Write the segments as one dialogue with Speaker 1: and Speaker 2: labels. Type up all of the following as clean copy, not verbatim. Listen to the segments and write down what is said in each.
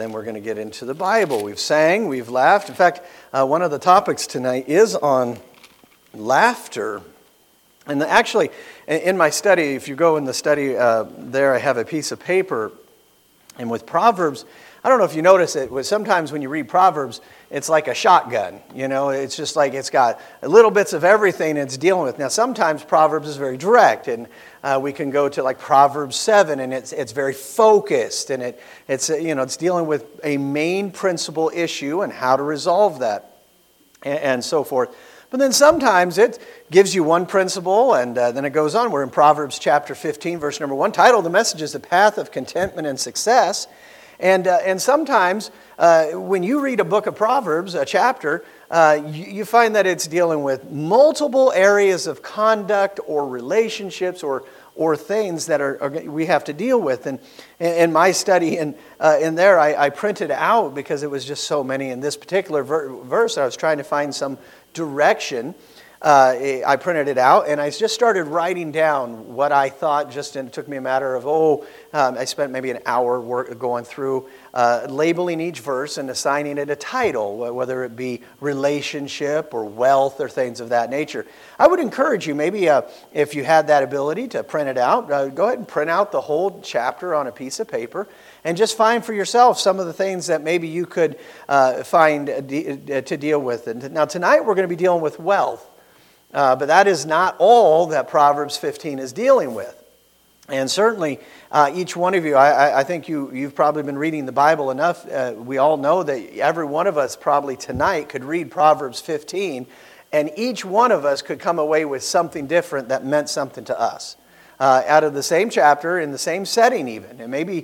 Speaker 1: Then we're going to get into the Bible. We've sang, we've laughed. In fact, one of the topics tonight is on laughter. And actually, in my study, if you go in the study there, I have a piece of paper. And with Proverbs, I don't know if you notice it, but sometimes when you read Proverbs, it's like a shotgun. You know, it's just like it's got little bits of everything it's dealing with. Now, sometimes Proverbs is very direct, and we can go to like Proverbs 7, and it's very focused, and it's dealing with a main principle issue and how to resolve that, and so forth. But then sometimes it gives you one principle, and then it goes on. We're in Proverbs chapter 15, verse number 1. Title of the message is The Path of Contentment and Success. And sometimes when you read a book of Proverbs, a chapter, you find that it's dealing with multiple areas of conduct or relationships or things that we have to deal with. And in my study in there, I printed out because it was just so many in this particular verse. I was trying to find some direction. I printed it out, and I just started writing down what I thought. And it took me a matter of, I spent maybe an hour going through, labeling each verse and assigning it a title, whether it be relationship or wealth or things of that nature. I would encourage you, maybe if you had that ability to print it out, go ahead and print out the whole chapter on a piece of paper and just find for yourself some of the things that maybe you could find to deal with. And now tonight we're going to be dealing with wealth. But that is not all that Proverbs 15 is dealing with. And certainly, each one of you, I think you've probably been reading the Bible enough. We all know that every one of us probably tonight could read Proverbs 15, and each one of us could come away with something different that meant something to us. Out of the same chapter, in the same setting even, and maybe,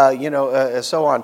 Speaker 1: so on.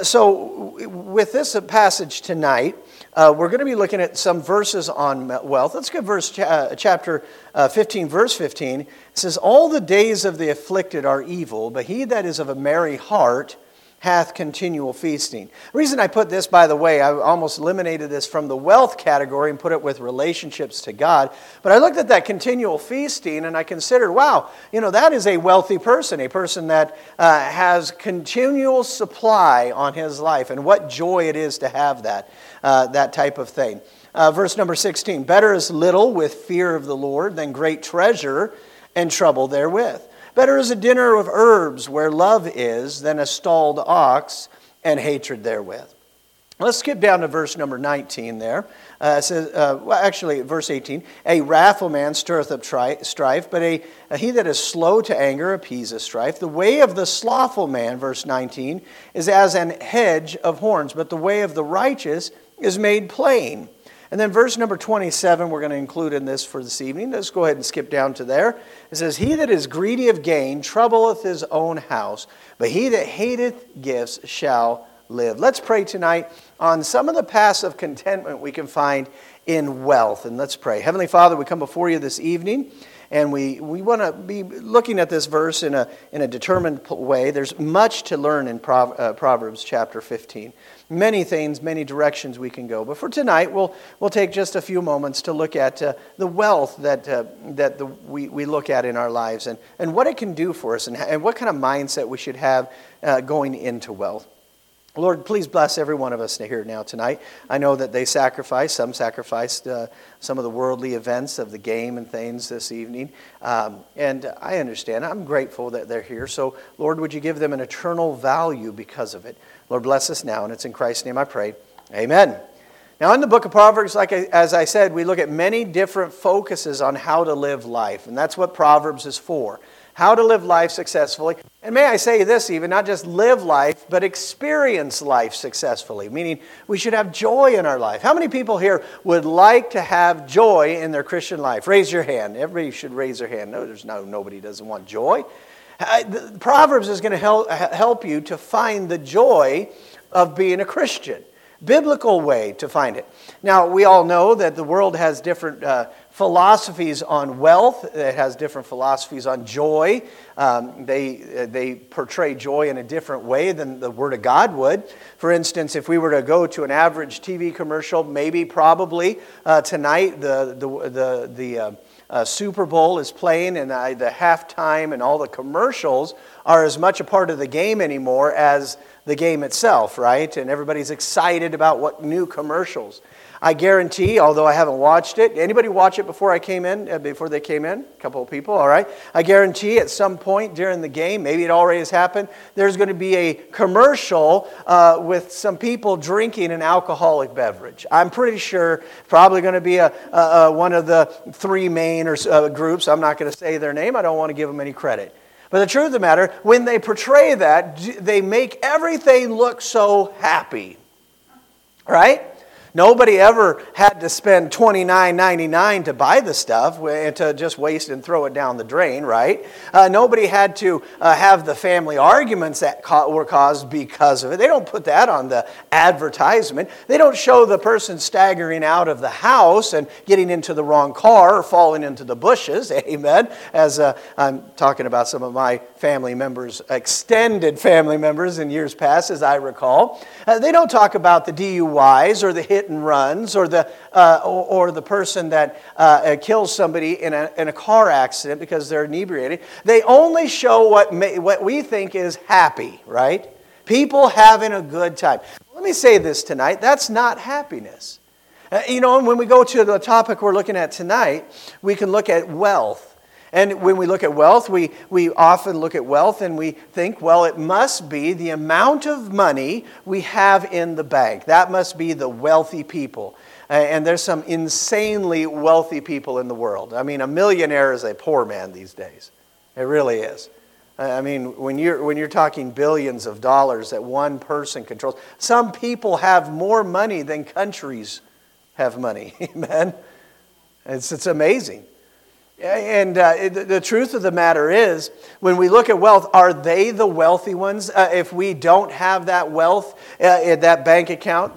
Speaker 1: So with this passage tonight, we're going to be looking at some verses on wealth. Let's get chapter 15, verse 15. It says, "All the days of the afflicted are evil, but he that is of a merry heart hath continual feasting." The reason I put this, by the way, I almost eliminated this from the wealth category and put it with relationships to God. But I looked at that continual feasting and I considered, wow, that is a wealthy person, a person that has continual supply on his life, and what joy it is to have that type of thing. Verse number 16, "Better is little with fear of the Lord than great treasure and trouble therewith. Better is a dinner of herbs where love is than a stalled ox and hatred therewith." Let's skip down to verse number 19 there. It says, verse 18. "A wrathful man stirreth up strife, but he that is slow to anger appeaseth strife. The way of the slothful man," verse 19, "is as an hedge of horns, but the way of the righteous is made plain." And then verse number 27, we're going to include in this for this evening. Let's go ahead and skip down to there. It says, "He that is greedy of gain troubleth his own house, but he that hateth gifts shall live." Let's pray tonight on some of the paths of contentment we can find in wealth. And let's pray. Heavenly Father, we come before you this evening, and we want to be looking at this verse in a determined way. There's much to learn in Proverbs chapter 15. Many things, many directions we can go. But for tonight, we'll take just a few moments to look at the wealth that we look at in our lives and what it can do for us and what kind of mindset we should have going into wealth. Lord, please bless every one of us here now tonight. I know that some sacrificed some of the worldly events of the game and things this evening. And I understand. I'm grateful that they're here. So, Lord, would you give them an eternal value because of it? Lord, bless us now, and it's in Christ's name I pray. Amen. Now, in the book of Proverbs, as I said, we look at many different focuses on how to live life. And that's what Proverbs is for. How to live life successfully. And may I say this even, not just live life, but experience life successfully. Meaning, we should have joy in our life. How many people here would like to have joy in their Christian life? Raise your hand. Everybody should raise their hand. No, nobody doesn't want joy. Proverbs is going to help you to find the joy of being a Christian. Biblical way to find it. Now, we all know that the world has different philosophies on wealth. It has different philosophies on joy. They portray joy in a different way than the Word of God would. For instance, if we were to go to an average TV commercial, probably tonight the Super Bowl is playing, and the halftime and all the commercials are as much a part of the game anymore as the game itself, right? And everybody's excited about what new commercials. I guarantee, although I haven't watched it, anybody watch it before they came in? A couple of people, all right. I guarantee at some point during the game, maybe it already has happened, there's going to be a commercial with some people drinking an alcoholic beverage. I'm pretty sure probably going to be one of the three main groups. I'm not going to say their name. I don't want to give them any credit. But the truth of the matter, when they portray that, they make everything look so happy, right? Nobody ever had to spend $29.99 to buy the stuff and to just waste and throw it down the drain, right? Nobody had to have the family arguments that were caused because of it. They don't put that on the advertisement. They don't show the person staggering out of the house and getting into the wrong car or falling into the bushes, amen, as I'm talking about some of my family members, extended family members in years past, as I recall. They don't talk about the DUIs or the hit and runs or the person that kills somebody in a car accident because they're inebriated. They only show what we think is happy, right? People having a good time. Let me say this tonight. That's not happiness. When we go to the topic we're looking at tonight, we can look at wealth. And when we look at wealth, we often look at wealth and we think, well, it must be the amount of money we have in the bank. That must be the wealthy people. And there's some insanely wealthy people in the world. I mean, a millionaire is a poor man these days. It really is. I mean, when you're talking billions of dollars that one person controls, some people have more money than countries have money. Amen? It's amazing. And the truth of the matter is, when we look at wealth, are they the wealthy ones? If we don't have that wealth, that bank account,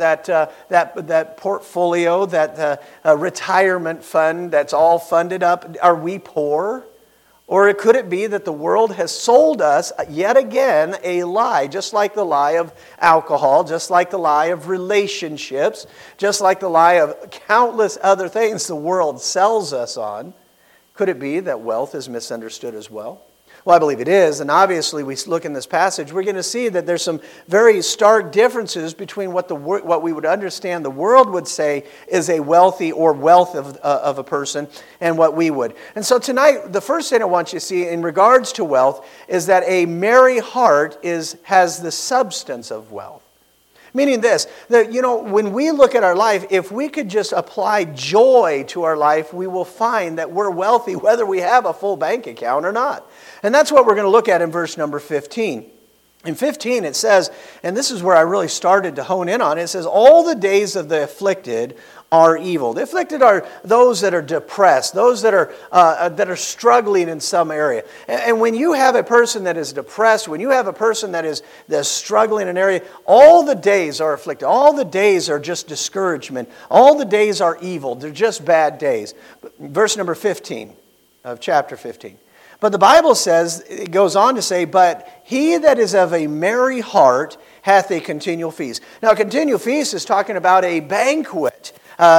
Speaker 1: that portfolio, that retirement fund that's all funded up, are we poor? Or could it be that the world has sold us yet again a lie, just like the lie of alcohol, just like the lie of relationships, just like the lie of countless other things the world sells us on? Could it be that wealth is misunderstood as well? Well, I believe it is, and obviously we look in this passage, we're going to see that there's some very stark differences between what we would understand the world would say is a wealthy or wealth of a person and what we would. And so tonight, the first thing I want you to see in regards to wealth is that a merry heart has the substance of wealth. Meaning this, that, when we look at our life, if we could just apply joy to our life, we will find that we're wealthy whether we have a full bank account or not. And that's what we're going to look at in verse number 15. In 15 it says, and this is where I really started to hone in on it, it says, all the days of the afflicted are evil. The afflicted are those that are depressed, those that are struggling in some area. And when you have a person that is depressed, when you have a person that's struggling in an area, all the days are afflicted. All the days are just discouragement. All the days are evil. They're just bad days. Verse number 15 of chapter 15. But the Bible says, it goes on to say, but he that is of a merry heart hath a continual feast. Now, a continual feast is talking about a banquet,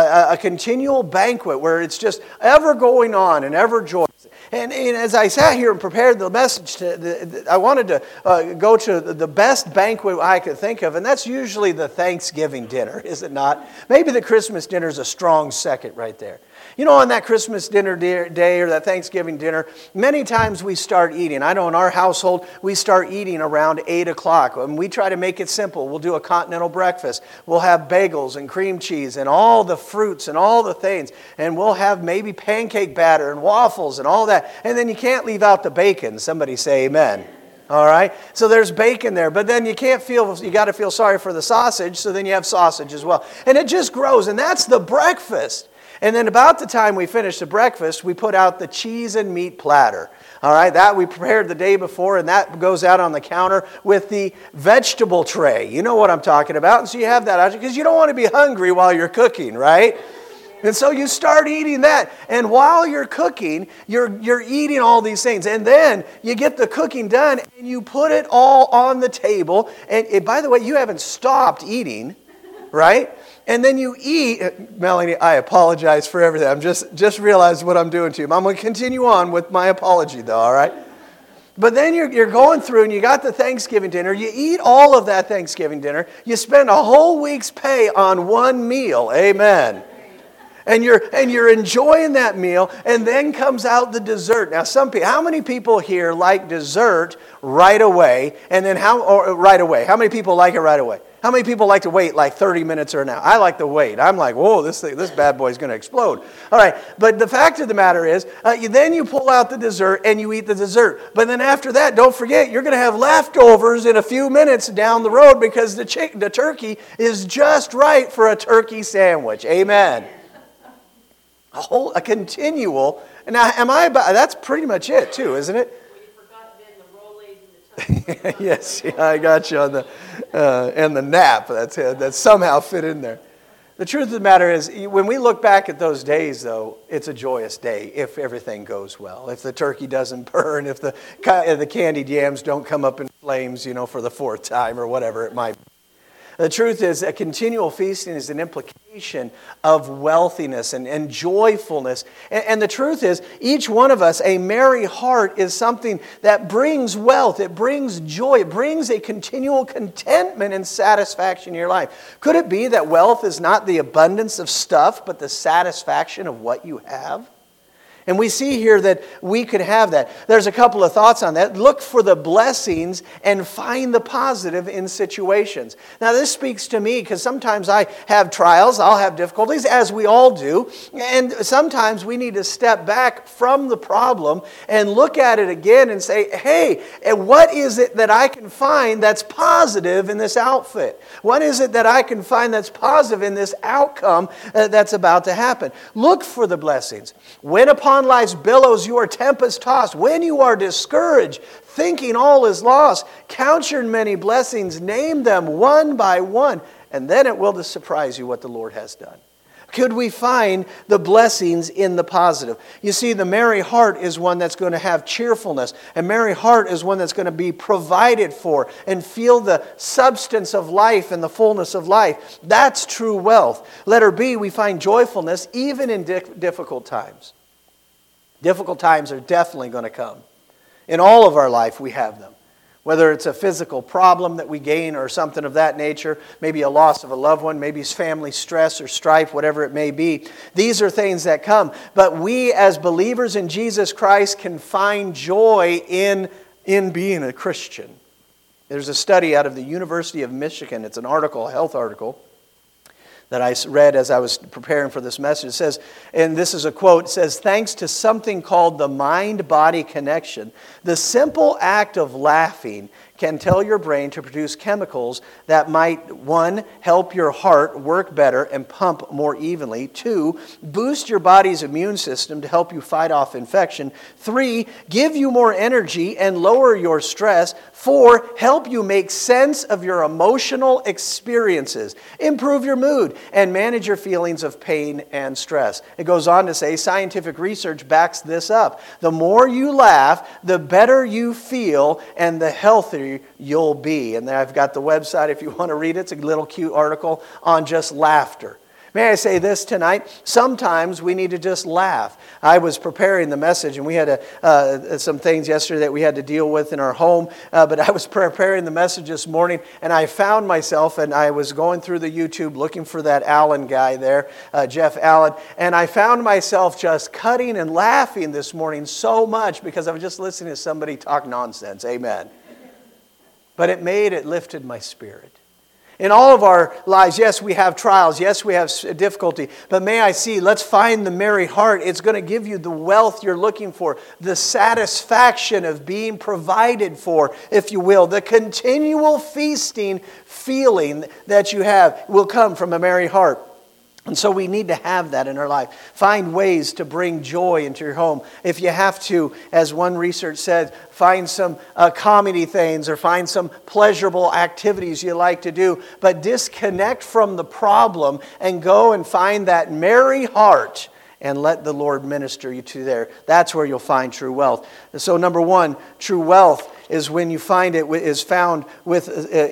Speaker 1: a continual banquet where it's just ever going on and ever joyous. And as I sat here and prepared the message, I wanted to go to the best banquet I could think of, and that's usually the Thanksgiving dinner, is it not? Maybe the Christmas dinner is a strong second right there. On that Christmas dinner day or that Thanksgiving dinner, many times we start eating. I know in our household, we start eating around 8 o'clock. And we try to make it simple. We'll do a continental breakfast. We'll have bagels and cream cheese and all the fruits and all the things. And we'll have maybe pancake batter and waffles and all that. And then you can't leave out the bacon. Somebody say amen. All right? So there's bacon there. But then you got to feel sorry for the sausage. So then you have sausage as well. And it just grows. And that's the breakfast. And then about the time we finish the breakfast, we put out the cheese and meat platter. All right, that we prepared the day before, and that goes out on the counter with the vegetable tray. You know what I'm talking about. And so you have that out because you don't want to be hungry while you're cooking, right? And so you start eating that. And while you're cooking, you're eating all these things. And then you get the cooking done, and you put it all on the table. And by the way, you haven't stopped eating, right? And then you eat. Melanie, I apologize for everything. I'm just realized what I'm doing to you. I'm going to continue on with my apology, though, all right? But then you're going through and you got the Thanksgiving dinner. You eat all of that Thanksgiving dinner. You spend a whole week's pay on one meal. Amen. And you're enjoying that meal, and then comes out the dessert. Now, how many people here like dessert right away? And then right away? How many people like it right away? How many people like to wait like 30 minutes or an hour? I like to wait. I'm like, whoa, this bad boy's going to explode. All right, but the fact of the matter is, then you pull out the dessert and you eat the dessert. But then after that, don't forget, you're going to have leftovers in a few minutes down the road because the turkey is just right for a turkey sandwich. Amen. A continual. Now, that's pretty much it too, isn't it?
Speaker 2: Well, you forgot then the Rolaids and the
Speaker 1: Yes, I got you on and the nap that somehow fit in there. The truth of the matter is, when we look back at those days, though, it's a joyous day if everything goes well. If the turkey doesn't burn, if the candied yams don't come up in flames, for the fourth time or whatever it might be. The truth is, a continual feasting is an implication of wealthiness and joyfulness. And the truth is, each one of us, a merry heart is something that brings wealth. It brings joy. It brings a continual contentment and satisfaction in your life. Could it be that wealth is not the abundance of stuff, but the satisfaction of what you have? And we see here that we could have that. There's a couple of thoughts on that. Look for the blessings and find the positive in situations. Now, this speaks to me because sometimes I have trials, I'll have difficulties, as we all do. And sometimes we need to step back from the problem and look at it again and say, hey, what is it that I can find that's positive in this outfit? What is it that I can find that's positive in this outcome that's about to happen? Look for the blessings. When upon life's billows you are tempest tossed, when you are discouraged, thinking all is lost, count your many blessings, name them one by one, and then it will surprise you what the Lord has done. Could we find the blessings in the positive? You see, the merry heart is one that's going to have cheerfulness. A merry heart is one that's going to be provided for and feel the substance of life and the fullness of life. That's true wealth. Letter B, we find joyfulness even in difficult times. Difficult times are definitely going to come. In all of our life, we have them. Whether it's a physical problem that we gain or something of that nature, maybe a loss of a loved one, maybe it's family stress or strife, whatever it may be. These are things that come. But we as believers in Jesus Christ can find joy in being a Christian. There's a study out of the University of Michigan. It's an article, a health article, that I read as I was preparing for this message. It says, and this is a quote, it says, thanks to something called the mind-body connection, the simple act of laughing can tell your brain to produce chemicals that might, 1, help your heart work better and pump more evenly, 2, boost your body's immune system to help you fight off infection, 3, give you more energy and lower your stress, 4, help you make sense of your emotional experiences, improve your mood, and manage your feelings of pain and stress. It goes on to say, scientific research backs this up. The more you laugh, the better you feel and the healthier you'll be. And then I've got the website if you want to read it. It's a little cute article on just laughter. May I say this tonight? Sometimes we need to just laugh. I was preparing the message, and we had some things yesterday that we had to deal with in our home, but I was preparing the message this morning, and I found myself, and I was going through the YouTube looking for that Allen guy there, Jeff Allen, and I found myself just cutting and laughing this morning so much because I was just listening to somebody talk nonsense. Amen. But it lifted my spirit. In all of our lives, yes, we have trials. Yes, we have difficulty. But let's find the merry heart. It's going to give you the wealth you're looking for, the satisfaction of being provided for, if you will. The continual feasting feeling that you have will come from a merry heart. And so we need to have that in our life. Find ways to bring joy into your home. If you have to, as one research said, find some comedy things or find some pleasurable activities you like to do. But disconnect from the problem and go and find that merry heart and let the Lord minister you to there. That's where you'll find true wealth. So number 1, true wealth is when you find it is found with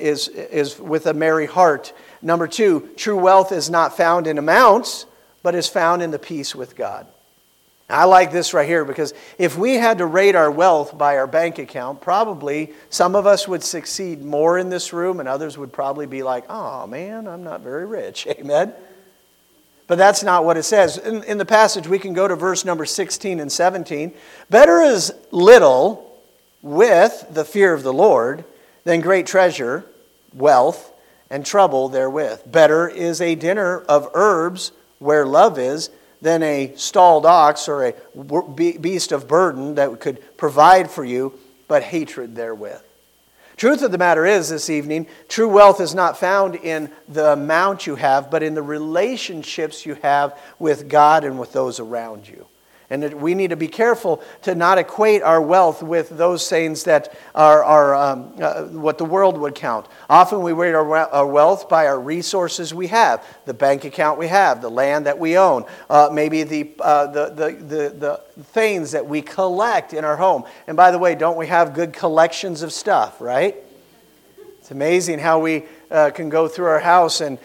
Speaker 1: a merry heart. Number 2, true wealth is not found in amounts, but is found in the peace with God. I like this right here because if we had to rate our wealth by our bank account, probably some of us would succeed more in this room and others would probably be like, oh man, I'm not very rich. Amen? But that's not what it says. In the passage, we can go to verse number 16 and 17. Better is little with the fear of the Lord than great treasure, wealth, and trouble therewith. Better is a dinner of herbs where love is than a stalled ox or a beast of burden that could provide for you, but hatred therewith. Truth of the matter is, this evening, true wealth is not found in the amount you have, but in the relationships you have with God and with those around you. And we need to be careful to not equate our wealth with those things that are what the world would count. Often we rate our wealth by our resources we have, the bank account we have, the land that we own, maybe the things that we collect in our home. And by the way, don't we have good collections of stuff, right? It's amazing how we can go through our house and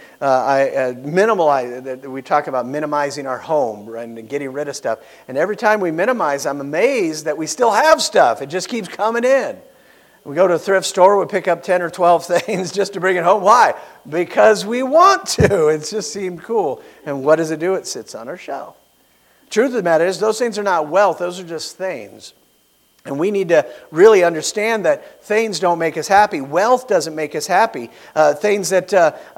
Speaker 1: minimalize. We talk about minimizing our home and getting rid of stuff. And every time we minimize, I'm amazed that we still have stuff. It just keeps coming in. We go to a thrift store, we pick up 10 or 12 things just to bring it home. Why? Because we want to. It just seemed cool. And what does it do? It sits on our shelf. Truth of the matter is, those things are not wealth. Those are just things. And we need to really understand that things don't make us happy. Wealth doesn't make us happy. Things that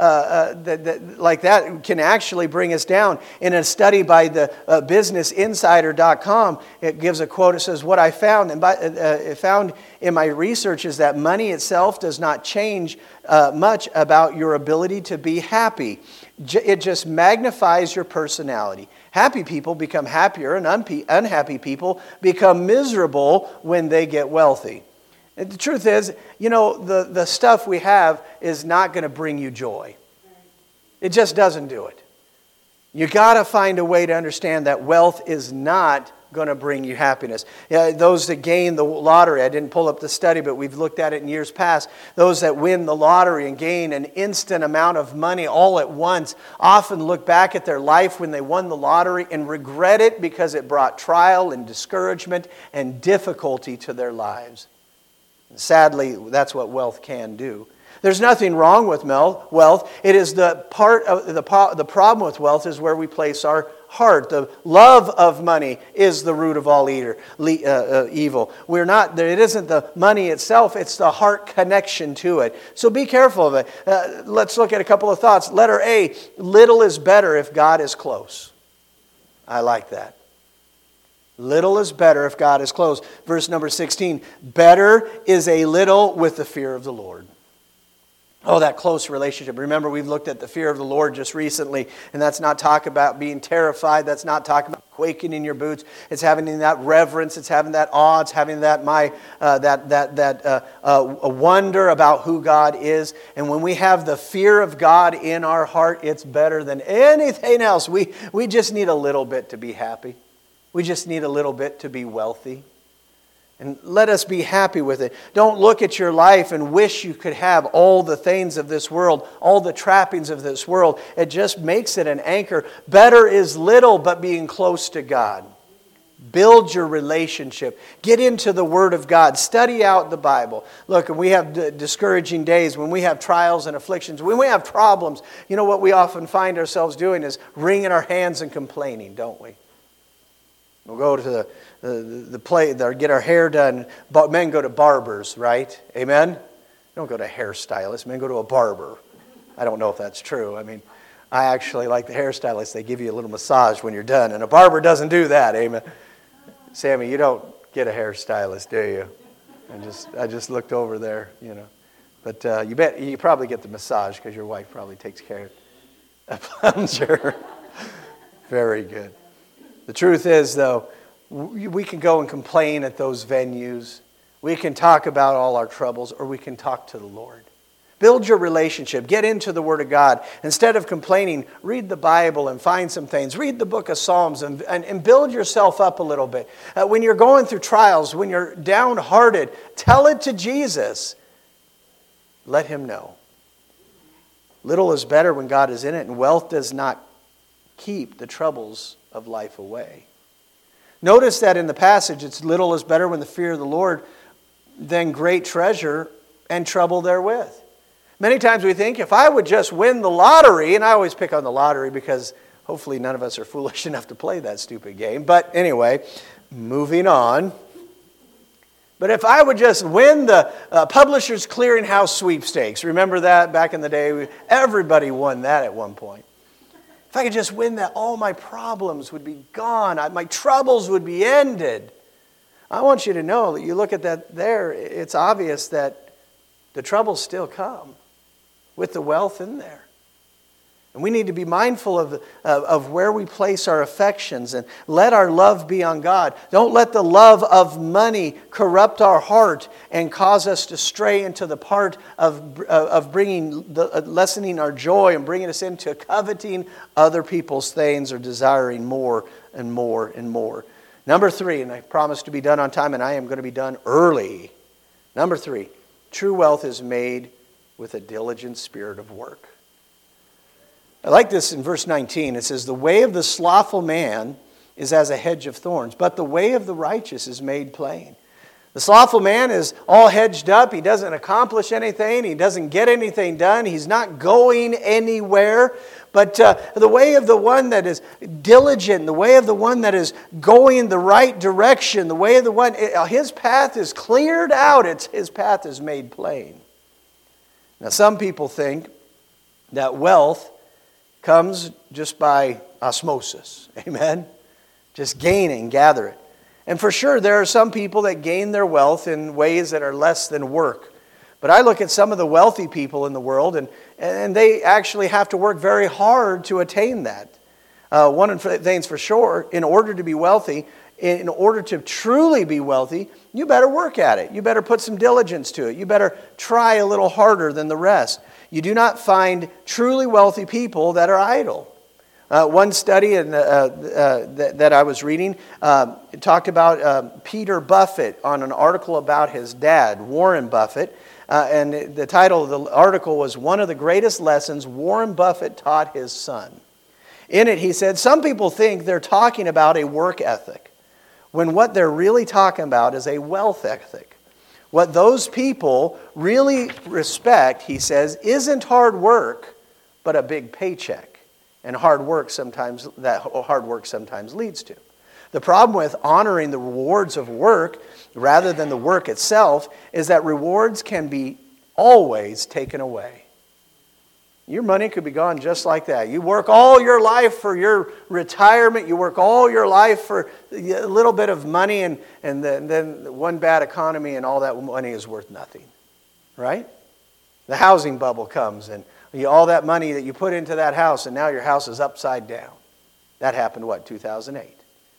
Speaker 1: like that can actually bring us down. In a study by the BusinessInsider.com, it gives a quote. It says, "What I found found in my research is that money itself does not change much about your ability to be happy. It just magnifies your personality. Happy people become happier and unhappy people become miserable when they get wealthy." And the truth is, the stuff we have is not going to bring you joy. It just doesn't do it. You got to find a way to understand that wealth is not going to bring you happiness. Those that gain the lottery, I didn't pull up the study, but we've looked at it in years past. Those that win the lottery and gain an instant amount of money all at once often look back at their life when they won the lottery and regret it because it brought trial and discouragement and difficulty to their lives. And sadly, that's what wealth can do. There's nothing wrong with wealth. It is the part of the problem with wealth is where we place our heart. The love of money is the root of all evil. It isn't the money itself, it's the heart connection to it. So be careful of it. Let's look at a couple of thoughts. Letter A, little is better if God is close. I like that. Little is better if God is close. Verse number 16, better is a little with the fear of the Lord. Oh, that close relationship. Remember, we've looked at the fear of the Lord just recently, and that's not talk about being terrified. That's not talking about quaking in your boots. It's having that reverence. It's having that awe. It's having that wonder about who God is. And when we have the fear of God in our heart, it's better than anything else. We just need a little bit to be happy. We just need a little bit to be wealthy. And let us be happy with it. Don't look at your life and wish you could have all the things of this world, all the trappings of this world. It just makes it an anchor. Better is little, but being close to God. Build your relationship. Get into the Word of God. Study out the Bible. Look, when we have discouraging days, when we have trials and afflictions, when we have problems, you know what we often find ourselves doing is wringing our hands and complaining, don't we? We'll go to the play, get our hair done. Men go to barbers, right? Amen? Don't go to a hairstylist. Men go to a barber. I don't know if that's true. I mean, I actually like the hairstylist. They give you a little massage when you're done. And a barber doesn't do that. Amen? Sammy, you don't get a hairstylist, do you? I just looked over there, But you probably get the massage because your wife probably takes care of it. I'm sure. Very good. The truth is, though, we can go and complain at those venues. We can talk about all our troubles, or we can talk to the Lord. Build your relationship. Get into the Word of God. Instead of complaining, read the Bible and find some things. Read the book of Psalms and build yourself up a little bit. When you're going through trials, when you're downhearted, tell it to Jesus. Let Him know. Little is better when God is in it, and wealth does not keep the troubles of life away. Notice that in the passage, it's little is better when the fear of the Lord than great treasure and trouble therewith. Many times we think, if I would just win the lottery, and I always pick on the lottery because hopefully none of us are foolish enough to play that stupid game. But anyway, moving on. But if I would just win the Publishers Clearinghouse sweepstakes, remember that back in the day? Everybody won that at one point. If I could just win that, all my problems would be gone. My troubles would be ended. I want you to know that you look at that there, it's obvious that the troubles still come with the wealth in there. And we need to be mindful of where we place our affections and let our love be on God. Don't let the love of money corrupt our heart and cause us to stray into the part of lessening our joy and bringing us into coveting other people's things or desiring more and more and more. Number 3, and I promise to be done on time, and I am going to be done early. Number 3, true wealth is made with a diligent spirit of work. I like this in verse 19. It says, the way of the slothful man is as a hedge of thorns, but the way of the righteous is made plain. The slothful man is all hedged up. He doesn't accomplish anything. He doesn't get anything done. He's not going anywhere. But the way of the one that is diligent, the way of the one that is going the right direction, the way of the one, his path is cleared out. His path is made plain. Now, some people think that wealth comes just by osmosis. Amen? Just gain it and gather it. And for sure, there are some people that gain their wealth in ways that are less than work. But I look at some of the wealthy people in the world, and they actually have to work very hard to attain that. One of the things for sure, in order to be wealthy, in order to truly be wealthy, you better work at it. You better put some diligence to it. You better try a little harder than the rest. You do not find truly wealthy people that are idle. One study that I was reading talked about Peter Buffett on an article about his dad, Warren Buffett. And the title of the article was, "One of the Greatest Lessons Warren Buffett Taught His Son." In it, he said, some people think they're talking about a work ethic, when what they're really talking about is a wealth ethic. What those people really respect, he says, isn't hard work, but a big paycheck. And hard work sometimes leads to. The problem with honoring the rewards of work rather than the work itself is that rewards can be always taken away. Your money could be gone just like that. You work all your life for your retirement. You work all your life for a little bit of money, and then one bad economy and all that money is worth nothing. Right? The housing bubble comes, and all that money that you put into that house, and now your house is upside down. That happened, 2008.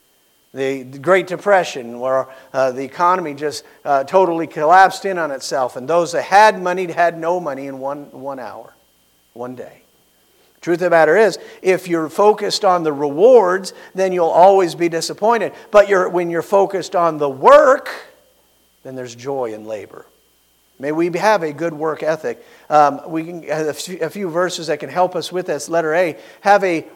Speaker 1: The Great Depression, where the economy just totally collapsed in on itself, and those that had money had no money in one hour. One day. Truth of the matter is, if you're focused on the rewards, then you'll always be disappointed. But when you're focused on the work, then there's joy in labor. May we have a good work ethic. We can have a few verses that can help us with this. Letter A, have a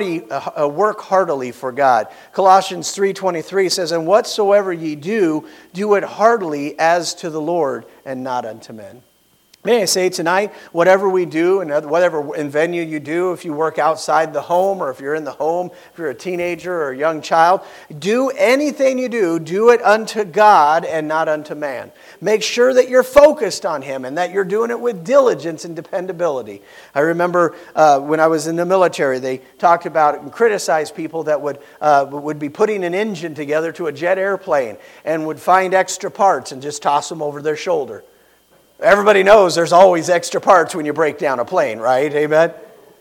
Speaker 1: work heartily for God. Colossians 3:23 says, "And whatsoever ye do, do it heartily as to the Lord, and not unto men." May I say tonight, whatever we do and whatever venue you do, if you work outside the home or if you're in the home, if you're a teenager or a young child, do anything you do it unto God and not unto man. Make sure that you're focused on Him and that you're doing it with diligence and dependability. I remember when I was in the military, they talked about and criticized people that would be putting an engine together to a jet airplane and would find extra parts and just toss them over their shoulder. Everybody knows there's always extra parts when you break down a plane, right? Amen?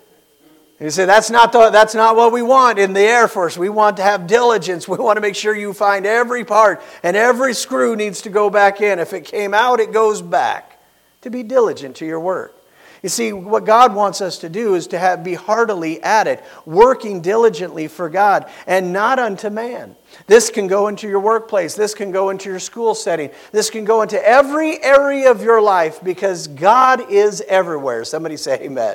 Speaker 1: You say, that's not what we want in the Air Force. We want to have diligence. We want to make sure you find every part, and every screw needs to go back in. If it came out, it goes back. To be diligent to your work. You see, what God wants us to do is to be heartily at it, working diligently for God and not unto man. This can go into your workplace. This can go into your school setting. This can go into every area of your life because God is everywhere. Somebody say amen.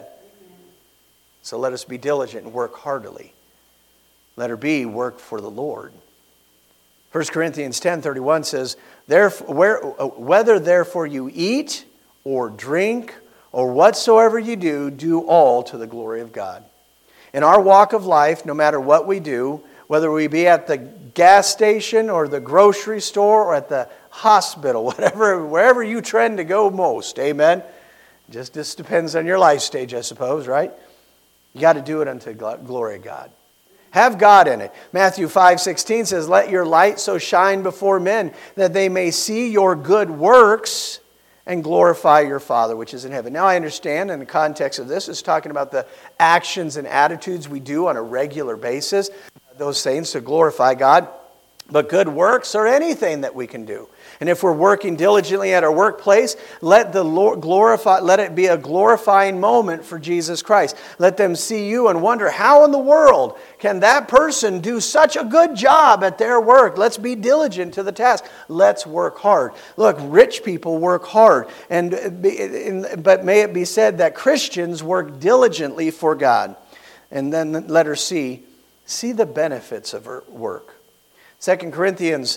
Speaker 1: So let us be diligent and work heartily. Letter B, work for the Lord. 1 Corinthians 10:31 says, whether therefore you eat or drink or whatsoever you do, do all to the glory of God. In our walk of life, no matter what we do, whether we be at the gas station or the grocery store or at the hospital, wherever you trend to go most, amen? Just depends on your life stage, I suppose, right? You got to do it unto glory of God. Have God in it. Matthew 5:16 says, let your light so shine before men that they may see your good works and glorify your Father which is in heaven. Now I understand in the context of this, it's talking about the actions and attitudes we do on a regular basis, those things to glorify God. But good works are anything that we can do. And if we're working diligently at our workplace, let the Lord let it be a glorifying moment for Jesus Christ. Let them see you and wonder, how in the world can that person do such a good job at their work? Let's be diligent to the task. Let's work hard. Look, rich people work hard. But may it be said that Christians work diligently for God. And then letter C, see the benefits of work. 2 Thessalonians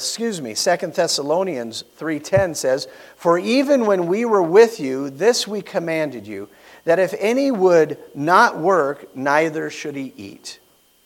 Speaker 1: 3:10 says, for even when we were with you, this we commanded you, that if any would not work, neither should he eat.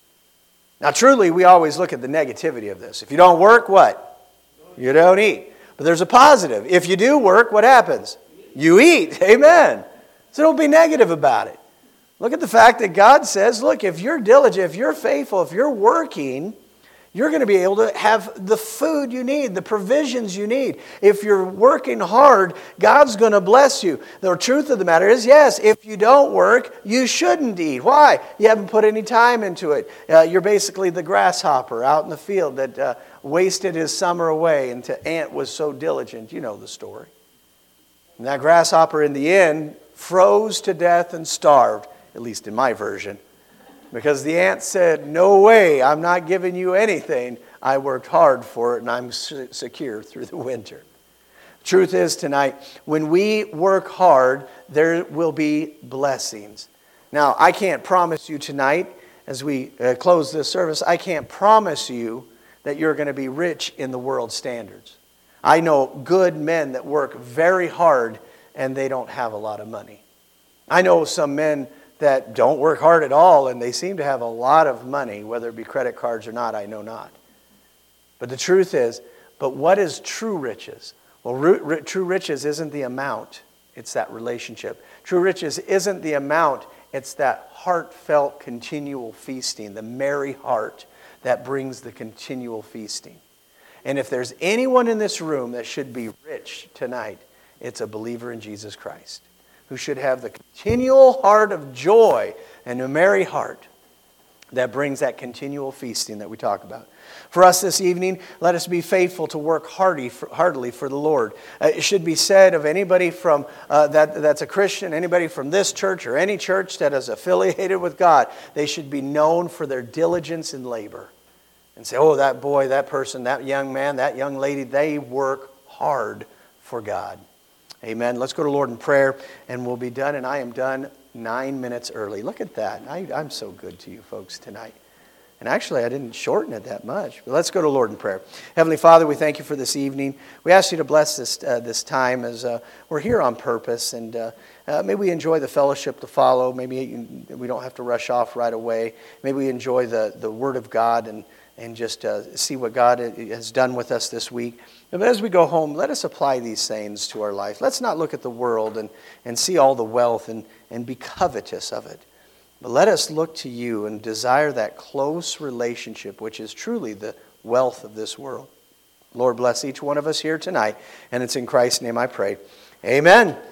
Speaker 1: Now truly, we always look at the negativity of this. If you don't work, what? You don't eat. But there's a positive. If you do work, what happens? You eat. Amen. So don't be negative about it. Look at the fact that God says, look, if you're diligent, if you're faithful, if you're working, you're going to be able to have the food you need, the provisions you need. If you're working hard, God's going to bless you. The truth of the matter is, yes, if you don't work, you shouldn't eat. Why? You haven't put any time into it. You're basically the grasshopper out in the field that wasted his summer away and the ant was so diligent. You know the story. And that grasshopper in the end froze to death and starved, at least in my version. Because the ant said, no way, I'm not giving you anything. I worked hard for it and I'm secure through the winter. Truth is tonight, when we work hard, there will be blessings. Now, I can't promise you tonight, as we close this service, I can't promise you that you're going to be rich in the world standards. I know good men that work very hard and they don't have a lot of money. I know some men that don't work hard at all, and they seem to have a lot of money, whether it be credit cards or not, I know not. But the truth is, but what is true riches? Well, true riches isn't the amount, it's that relationship. True riches isn't the amount, it's that heartfelt continual feasting, the merry heart that brings the continual feasting. And if there's anyone in this room that should be rich tonight, it's a believer in Jesus Christ, who should have the continual heart of joy and a merry heart that brings that continual feasting that we talk about. For us this evening, let us be faithful to work heartily for the Lord. It should be said of anybody from that's a Christian, anybody from this church or any church that is affiliated with God, they should be known for their diligence in labor. And say, oh, that boy, that person, that young man, that young lady, they work hard for God. Amen. Let's go to Lord in prayer, and we'll be done. And I am done 9 minutes early. Look at that. I'm so good to you folks tonight. And actually, I didn't shorten it that much. But let's go to Lord in prayer. Heavenly Father, we thank you for this evening. We ask you to bless this time as we're here on purpose. And may we enjoy the fellowship to follow. Maybe we don't have to rush off right away. Maybe we enjoy the Word of God and just see what God has done with us this week. But as we go home, let us apply these things to our life. Let's not look at the world and see all the wealth and be covetous of it. But let us look to you and desire that close relationship, which is truly the wealth of this world. Lord, bless each one of us here tonight. And it's in Christ's name I pray. Amen.